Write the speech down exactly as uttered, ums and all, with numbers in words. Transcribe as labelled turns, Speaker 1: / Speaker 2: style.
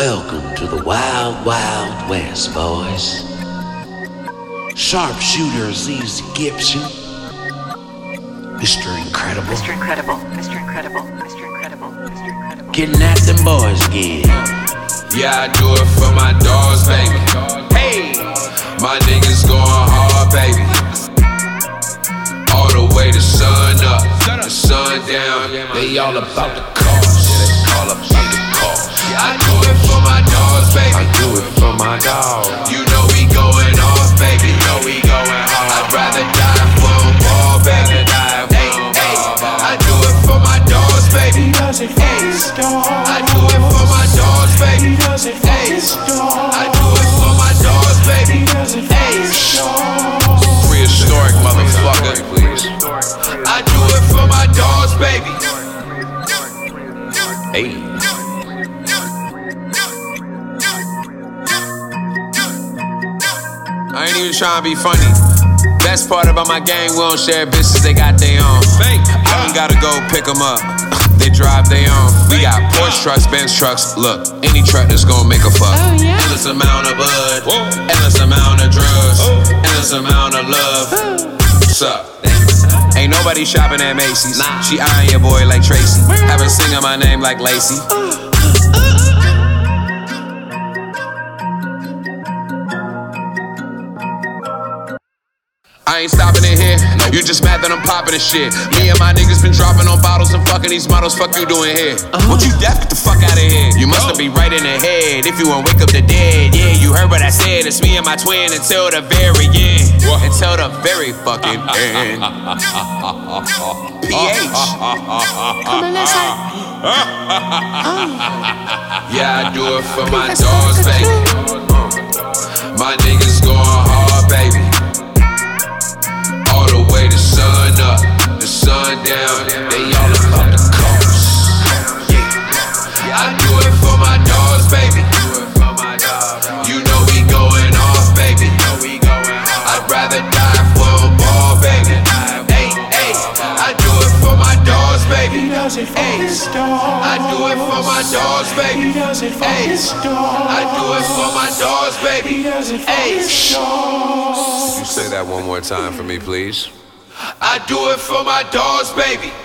Speaker 1: Welcome to the Wild Wild West, boys. Sharpshooter Aziz Gibson, Mister Incredible,
Speaker 2: Mister Incredible, Mister Incredible, Mister Incredible, Mister Incredible.
Speaker 1: Getting at them boys again.
Speaker 3: Yeah, I do it for my dogs, baby. Hey, my niggas going hard, baby. All the way the sun up, the sun down. They all about the cause. Yeah, they all about the cause. I do it for my dogs, baby. I do it for my dogs. You know we going off, baby. You know we going hard. I'd rather die for a ball, baby. Hey, hey, I do it for my dogs, baby. Hey, I do it for my dogs, baby. Hey, I do it for my dogs, baby. Hey, prehistoric motherfucker, please. I do it for my dogs, baby. Hey. I ain't even trying to be funny. Best part about my gang, we don't share bitches, they got their own. I don't gotta go pick them up, they drive their own. We got Porsche trucks, Benz trucks. Look, any truck that's gonna make a fuck.
Speaker 2: Oh, yeah.
Speaker 3: Endless amount of bud, endless amount of drugs, endless amount of love. What's up? Ain't nobody shopping at Macy's. She eyeing your boy like Tracy. Have her singing my name like Lacey. I ain't stopping it here. You just mad that I'm popping this shit. Me and my niggas been dropping on bottles and fucking these models. Fuck you doing here? Won't you deaf? Get the fuck out of here. You must be right in the head if you won't wake up the dead. Yeah, you heard what I said. It's me and my twin until the very end. Until the very fucking end. P H.
Speaker 2: Come on, let's have.
Speaker 3: Yeah, I do it for my dogs, baby. My niggas going hard, baby. All the way the sun up, the sun down. They all about the cause. Yeah, I do it for my dogs, baby. You know we going off, baby. I'd rather die for a ball, baby. Hey, hey, I do it for my dogs, baby. Hey, I do it for my dogs, baby. Hey, I do it for my dogs, baby. Hey, you say that one more time for me, please? I do it for my dogs, baby.